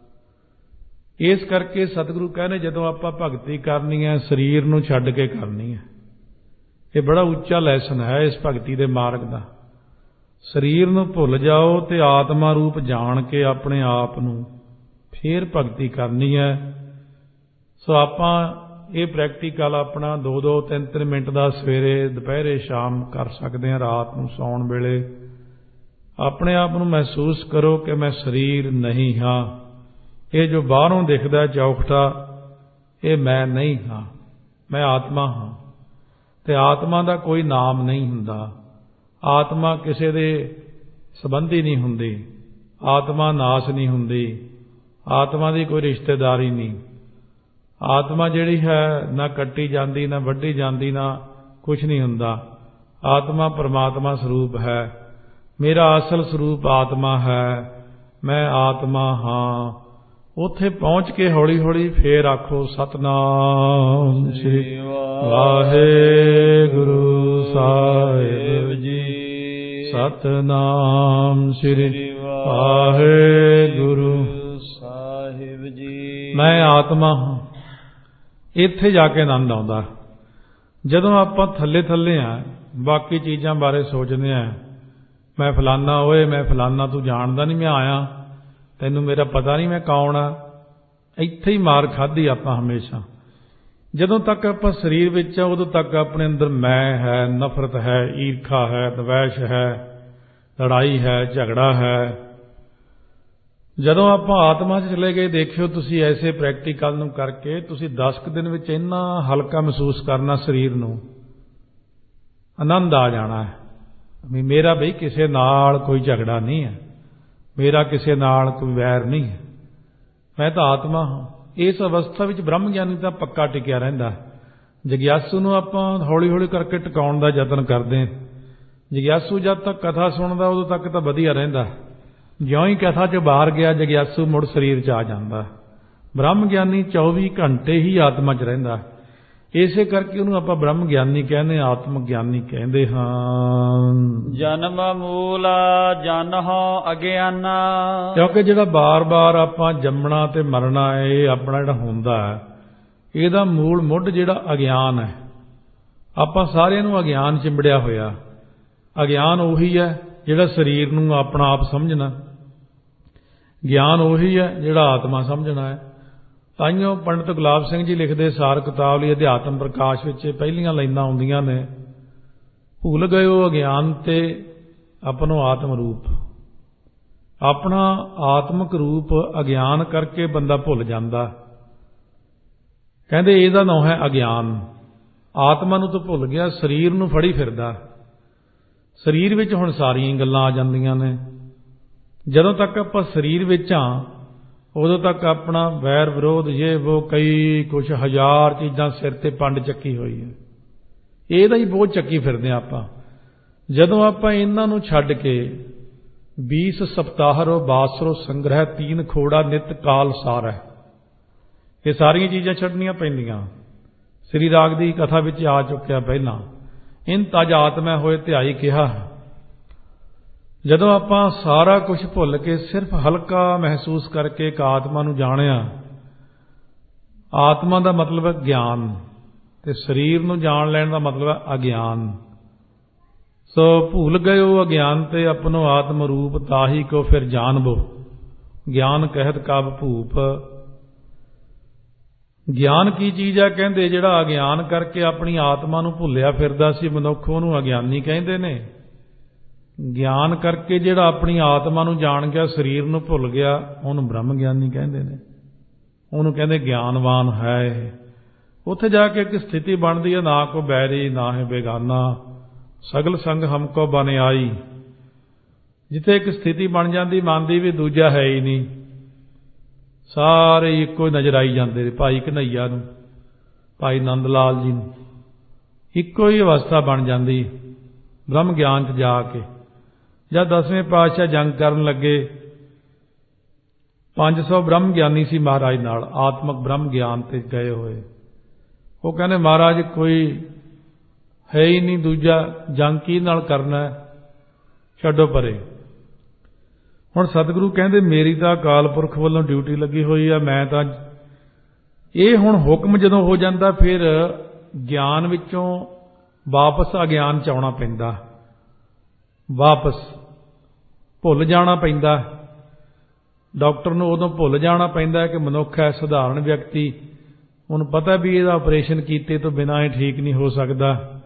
ਇਸ ਕਰਕੇ ਸਤਿਗੁਰੂ ਕਹਿੰਦੇ ਜਦੋਂ ਆਪਾਂ ਭਗਤੀ ਕਰਨੀ ਹੈ, ਸਰੀਰ ਨੂੰ ਛੱਡ ਕੇ ਕਰਨੀ ਹੈ। ਇਹ ਬੜਾ ਉੱਚਾ ਲੈਸਨ ਹੈ ਇਸ ਭਗਤੀ ਦੇ ਮਾਰਗ ਦਾ। ਸਰੀਰ ਨੂੰ ਭੁੱਲ ਜਾਓ ਤੇ ਆਤਮਾ ਰੂਪ ਜਾਣ ਕੇ ਆਪਣੇ ਆਪ ਨੂੰ ਫੇਰ ਭਗਤੀ ਕਰਨੀ ਹੈ। ਸੋ ਆਪਾਂ ਇਹ ਪ੍ਰੈਕਟੀਕਲ ਆਪਣਾ ਦੋ ਦੋ ਤਿੰਨ ਤਿੰਨ ਮਿੰਟ ਦਾ ਸਵੇਰੇ, ਦੁਪਹਿਰੇ, ਸ਼ਾਮ ਕਰ ਸਕਦੇ ਹਾਂ। ਰਾਤ ਨੂੰ ਸੌਣ ਵੇਲੇ ਆਪਣੇ ਆਪ ਨੂੰ ਮਹਿਸੂਸ ਕਰੋ ਕਿ ਮੈਂ ਸਰੀਰ ਨਹੀਂ ਹਾਂ, ਇਹ ਜੋ ਬਾਹਰੋਂ ਦਿਖਦਾ ਚੌਖਟਾ ਇਹ ਮੈਂ ਨਹੀਂ ਹਾਂ, ਮੈਂ ਆਤਮਾ ਹਾਂ। ਤੇ ਆਤਮਾ ਦਾ ਕੋਈ ਨਾਮ ਨਹੀਂ ਹੁੰਦਾ, ਆਤਮਾ ਕਿਸੇ ਦੇ ਸੰਬੰਧੀ ਨਹੀਂ ਹੁੰਦੀ, ਆਤਮਾ ਨਾਸ ਨਹੀਂ ਹੁੰਦੀ, ਆਤਮਾ ਦੀ ਕੋਈ ਰਿਸ਼ਤੇਦਾਰੀ ਨਹੀਂ। ਆਤਮਾ ਜਿਹੜੀ ਹੈ ਨਾ ਕੱਟੀ ਜਾਂਦੀ, ਨਾ ਵੱਢੀ ਜਾਂਦੀ, ਨਾ ਕੁਛ ਨਹੀਂ ਹੁੰਦਾ। ਆਤਮਾ ਪਰਮਾਤਮਾ ਸਰੂਪ ਹੈ, ਮੇਰਾ ਅਸਲ ਸਰੂਪ ਆਤਮਾ ਹੈ, ਮੈਂ ਆਤਮਾ ਹਾਂ। ਉੱਥੇ ਪਹੁੰਚ ਕੇ ਹੌਲੀ ਹੌਲੀ ਫੇਰ ਆਖੋ ਸਤਿਨਾਮ ਸ੍ਰੀ ਵਾਹਿਗੁਰੂ ਸਾਹਿਬ ਜੀ, ਸਤਿਨਾਮ ਸ੍ਰੀ ਵਾਹਿਗੁਰੂ ਸਾਹਿਬ ਜੀ। ਮੈਂ ਆਤਮਾ ਹਾਂ। ਇੱਥੇ ਜਾ ਕੇ ਆਨੰਦ ਆਉਂਦਾ। ਜਦੋਂ ਆਪਾਂ ਥੱਲੇ ਥੱਲੇ ਆ, ਬਾਕੀ ਚੀਜ਼ਾਂ ਬਾਰੇ ਸੋਚਦੇ ਆ, ਮੈਂ ਫਲਾਨਾ, ਓਏ ਮੈਂ ਫਲਾਨਾ, ਤੂੰ ਜਾਣਦਾ ਨਹੀਂ ਮੈਂ ਆਇਆ, ਤੈਨੂੰ ਮੇਰਾ ਪਤਾ ਨਹੀਂ ਮੈਂ ਕੌਣ ਆ। ਇੱਥੇ ਹੀ ਮਾਰ ਖਾਧੀ ਆਪਾਂ ਹਮੇਸ਼ਾ। ਜਦੋਂ ਤੱਕ ਆਪਾਂ ਸਰੀਰ ਵਿੱਚ ਆ, ਉਦੋਂ ਤੱਕ ਆਪਣੇ ਅੰਦਰ ਮੈਂ ਹੈ, ਨਫ਼ਰਤ ਹੈ, ਈਰਖਾ ਹੈ, ਦਵੈਸ਼ ਹੈ, ਲੜਾਈ ਹੈ, ਝਗੜਾ ਹੈ। ਜਦੋਂ ਆਪਾਂ ਆਤਮਾ 'ਚ ਚਲੇ ਗਏ, ਦੇਖਿਓ ਤੁਸੀਂ ਐਸੇ ਪ੍ਰੈਕਟੀਕਲ ਨੂੰ ਕਰਕੇ ਤੁਸੀਂ ਦਸ ਕੁ ਦਿਨ ਵਿੱਚ ਇੰਨਾ ਹਲਕਾ ਮਹਿਸੂਸ ਕਰਨਾ, ਸਰੀਰ ਨੂੰ ਆਨੰਦ ਆ ਜਾਣਾ ਹੈ ਵੀ ਮੇਰਾ ਬਈ ਕਿਸੇ ਨਾਲ ਕੋਈ ਝਗੜਾ ਨਹੀਂ ਹੈ, ਮੇਰਾ ਕਿਸੇ ਨਾਲ ਕੋਈ ਵੈਰ ਨਹੀਂ ਹੈ, ਮੈਂ ਤਾਂ ਆਤਮਾ ਹਾਂ। ਇਸ ਅਵਸਥਾ ਵਿੱਚ ਬ੍ਰਹਮ ਗਿਆਨੀ ਤਾਂ ਪੱਕਾ ਟਿਕਿਆ ਰਹਿੰਦਾ। ਜਗਿਆਸੂ ਨੂੰ ਆਪਾਂ ਹੌਲੀ ਹੌਲੀ ਕਰਕੇ ਟਿਕਾਉਣ ਦਾ ਯਤਨ ਕਰਦੇ ਹਾਂ। ਜਗਿਆਸੂ ਜਦ ਤੱਕ ਕਥਾ ਸੁਣਦਾ ਉਦੋਂ ਤੱਕ ਤਾਂ ਵਧੀਆ ਰਹਿੰਦਾ। ਜਿਉਂ ਹੀ ਕਥਾ 'ਚ ਬਾਹਰ ਗਿਆ, ਜਗਿਆਸੂ ਮੁੜ ਸਰੀਰ 'ਚ ਆ ਜਾਂਦਾ। ਬ੍ਰਹਮ ਗਿਆਨੀ ਚੌਵੀ ਘੰਟੇ ਹੀ ਆਤਮਾ 'ਚ ਰਹਿੰਦਾ। ਇਸੇ ਕਰਕੇ ਉਹਨੂੰ ਆਪਾਂ ਬ੍ਰਹਮ ਗਿਆਨੀ ਕਹਿੰਦੇ, ਆਤਮ ਗਿਆਨੀ ਕਹਿੰਦੇ ਹਾਂ। ਜਨਮ ਮੂਲ ਜਨਹੁ ਅਗਿਆਨਾ, ਕਿਉਂਕਿ ਜਿਹੜਾ ਬਾਰ-ਬਾਰ ਆਪਾਂ ਜੰਮਣਾ ਤੇ ਮਰਨਾ ਹੈ, ਇਹ ਆਪਣਾ ਜਿਹੜਾ ਹੁੰਦਾ ਹੈ, ਇਹਦਾ ਮੂਲ ਮੁੱਢ ਜਿਹੜਾ ਅਗਿਆਨ ਹੈ। ਆਪਾਂ ਸਾਰਿਆਂ ਨੂੰ ਅਗਿਆਨ ਚਿੰਬੜਿਆ ਹੋਇਆ। ਅਗਿਆਨ ਉਹੀ ਹੈ ਜਿਹੜਾ ਸਰੀਰ ਨੂੰ ਆਪਣਾ ਆਪ ਸਮਝਣਾ, ਗਿਆਨ ਉਹੀ ਹੈ ਜਿਹੜਾ ਆਤਮਾ ਸਮਝਣਾ ਹੈ। ਤਾਈਓ ਪੰਡਿਤ ਗੁਲਾਬ ਸਿੰਘ ਜੀ ਲਿਖਦੇ ਸਾਰ ਕਿਤਾਬ ਲਈ ਅਧਿਆਤਮ ਪ੍ਰਕਾਸ਼ ਵਿੱਚ ਪਹਿਲੀਆਂ ਲਾਈਨਾਂ ਆਉਂਦੀਆਂ ਨੇ, ਭੁੱਲ ਗਇਓ ਅਗਿਆਨ ਤੇ ਆਪਣੋ ਆਤਮ ਰੂਪ। ਆਪਣਾ ਆਤਮਿਕ ਰੂਪ ਅਗਿਆਨ ਕਰਕੇ ਬੰਦਾ ਭੁੱਲ ਜਾਂਦਾ। ਕਹਿੰਦੇ ਇਹਦਾ ਨਾਂ ਹੈ ਅਗਿਆਨ। ਆਤਮਾ ਨੂੰ ਤਾਂ ਭੁੱਲ ਗਿਆ, ਸਰੀਰ ਨੂੰ ਫੜੀ ਫਿਰਦਾ। ਸਰੀਰ ਵਿੱਚ ਹੁਣ ਸਾਰੀਆਂ ਗੱਲਾਂ ਆ ਜਾਂਦੀਆਂ ਨੇ। ਜਦੋਂ ਤੱਕ ਆਪਾਂ ਸਰੀਰ ਵਿੱਚ ਹਾਂ ਉਦੋਂ ਤੱਕ ਆਪਣਾ ਵੈਰ ਵਿਰੋਧ ਇਹ ਉਹ ਕਈ ਕੁਛ ਹਜ਼ਾਰ ਚੀਜ਼ਾਂ ਸਿਰ ਤੇ ਪੰਡ ਚੱਕੀ ਹੋਈ ਹੈ, ਇਹਦਾ ਹੀ ਬਹੁਤ ਚੱਕੀ ਫਿਰਦੇ ਆਪਾਂ। ਜਦੋਂ ਆਪਾਂ ਇਹਨਾਂ ਨੂੰ ਛੱਡ ਕੇ बीस सप्ताहरो बासरो संग्रह तीन खोड़ा नित काल सार है, ये सारिया चीज़ां छड्डनियां पैंदियां। श्री राग की कथा विच आ चुकिया पहला, इन तज आत्मा होए ध्याई कहा। जदों आपां सारा कुछ भुल के सिर्फ हल्का महसूस करके एक आत्मा नूं जाणिया, आत्मा का मतलब है ज्ञान ते शरीर नूं जाण लैण दा मतलब है अज्ञान। सो भूल गए हो अज्ञान ते अपनो आत्म रूप, ताही को फिर जानबो ज्ञान कहत कब भूप। ज्ञान की चीज़ है कहते, जिहड़ा अज्ञान करके अपनी आत्मा नूं भुलिया फिरदा सी मनुख, उहनूं अज्ञानी कहंदे ने। ज्ञान करके जिहड़ा अपनी आत्मा नूं जाण गया, शरीर नूं भुल गया, उहनूं ब्रह्म ज्ञानी कहंदे ने। उहनूं कहंदे ज्ञानवान है। उत्थे जाके एक स्थिति बनदी है, ना को बैरी ना है बेगाना, सगल संग हमको बन आई। जिथे एक स्थिति बन जाती मन की भी दूजा है ही नहीं, सारे इको नजर आई जाते। भाई कन्हैया नूं, भाई नंद लाल जी नूं इको ही अवस्था बन जाती ब्रह्म ज्ञान च जाके। जब दसवें पातशाह जंग करन लगे, पांच सौ ब्रह्म ज्ञानी सी महाराज नाल, आत्मक ब्रह्म ज्ञान ते गए हुए। वो कहने महाराज कोई है ही नहीं दूजा, जंग की नाल करना है, छड्डो परे। हुण सतगुरु कहंदे मेरी तां अकाल पुरख वालों ड्यूटी लगी हुई है, मैं तां ये हुण हुक्म जदों हो जांदा फिर ज्ञान विचों वापस अज्ञान च आउणा पैंदा, वापस भुल जाना पैंदा। डॉक्टर नूं उदों भुल जाना पैंदा कि मनुख है सधारण व्यक्ति, उन्हें पता भी इहदा ऑपरेशन कीते तो बिना ही ठीक नहीं हो सकता।